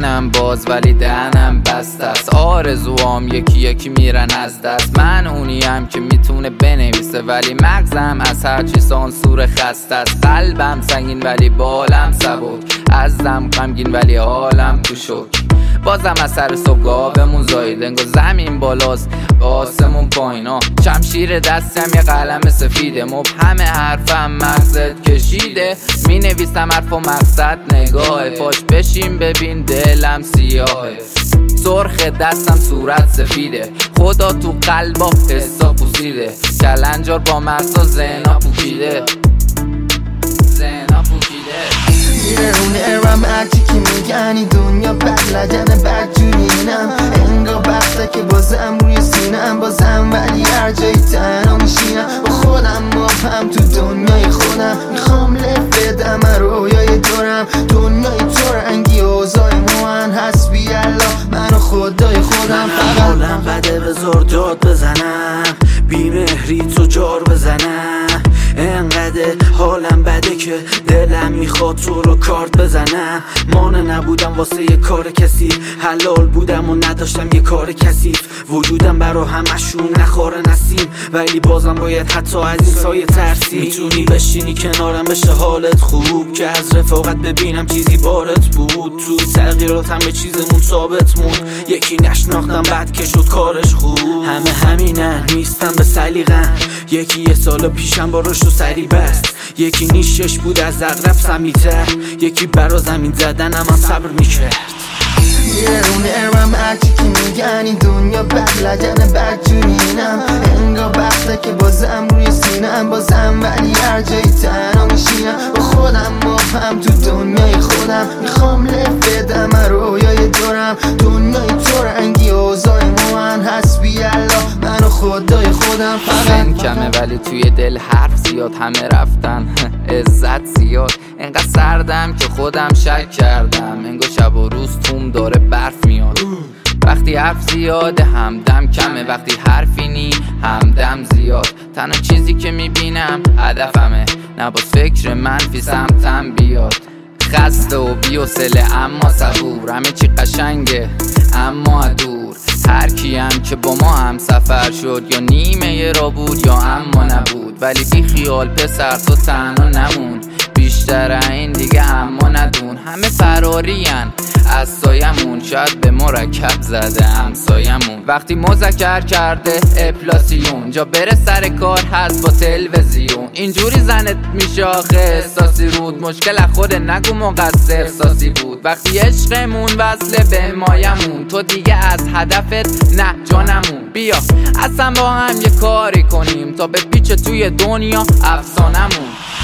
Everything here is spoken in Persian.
تنم باز ولی دهنم بست است. آرزوام یکی یکی میرن از دست. من اونیم که میتونه بنویسه ولی مغزم از هرچی سانسور خسته است. قلبم سنگین ولی بالم سبک، ازم غمگین ولی حالم تو شوک. بازم از سر صبحگاهمون زاید، انگار زمین بالاست آسمون پایینا. شمشیر دستم یه قلم سفیده، مبهم حرفم مغزت کشیده. می نویسم حرف و مقصد نگاهه، پاش بشین ببین دلم سیاهه. سرخ دستم صورت سفیده، خدا تو قلبا حسا پوسیده. کلنجار با مغزا زنا پوکیده، زنا پوکیده. اون ارم هرچی که میگنی دنیا بد لجن بد جورینم. انگار بخته که بازم روی سینم بازم، ولی هر جایی تنها میشینم با خودم. مبهم تو دنیای خودم، میخوام لف بدم رویای دورم. دنیای تو رنگی اوضاع موان، حسبی الله من و خدای خودم. حالم بده بذار داد بزنم، بیمهری تو جار بزنم. انقدر حالم بده که دلم میخواد تو رو کارت بزنم. مانع نبودم واسه یه کار کسی، حلال بودم و نداشتم یه کار کثیف. وجودم برا همشون نخواره نسیم، ولی بازم باید حتی از این سایه ترسی. میتونی بشینی کنارم بشه حالت خوب، که از رفاقت ببینم چیزی بارت بود. تو تغییراتم به چیزمون ثابت موند، یکی نشناختم بعد که شد کارش خوب. همه همینن نیستم به سلیقه‌ام، یکی یه سال پیشم با رشد و سری بست. یکی نیشش بود از اغرب سمیتر، یکی برا زمین زدنم هم صبر میکرد. اون ارم هرچی که میگنی دنیا بد لجن بد جورینم. انگار بخته که بازم روی سینم بازم، ولی هر جایی تنها میشینم با خودم. مبهم تو دنیای خودم، میخوام لف بدم رویای دورم. دنیای تو رنگی اوضاع موان، حسبی الله من و خدای خودم. سن کمه ولی توی دل حرف زیاد، همه رفتن عزت زیاد. انقدر سردم که خودم شک کردم، انگار شب و روز توم داره برف میاد. وقتی حرف زیاده همدم کمه، وقتی حرفی نی همدم زیاد. تنها چیزی که میبینم هدفمه، نباز فکر منفی سمتم بیاد. خسته و بی‌حوصله اما صبور، همه چی قشنگه اما دور. هر کیم که با ما هم سفر شد، یا نیمه را بود یا اما نبود. ولی بی خیال پسر تو تنها نمون، بیشتر این دیگه اما ندون. همه فرارین از سایمون، شاید به مرکب زده همسایمون. وقتی مذکر کرده اپلاسیون، جا بره سر کار هست با تلویزیون. اینجوری زنت میشه آخه احساسی رود، مشکل خود نگو مقصر احساسی بود. وقتی عشقمون وصله به مایمون، تو دیگه از هدفت نه جانمون. بیا اصلا با هم یه کاری کنیم تا به پیچ توی دنیا افسانمون.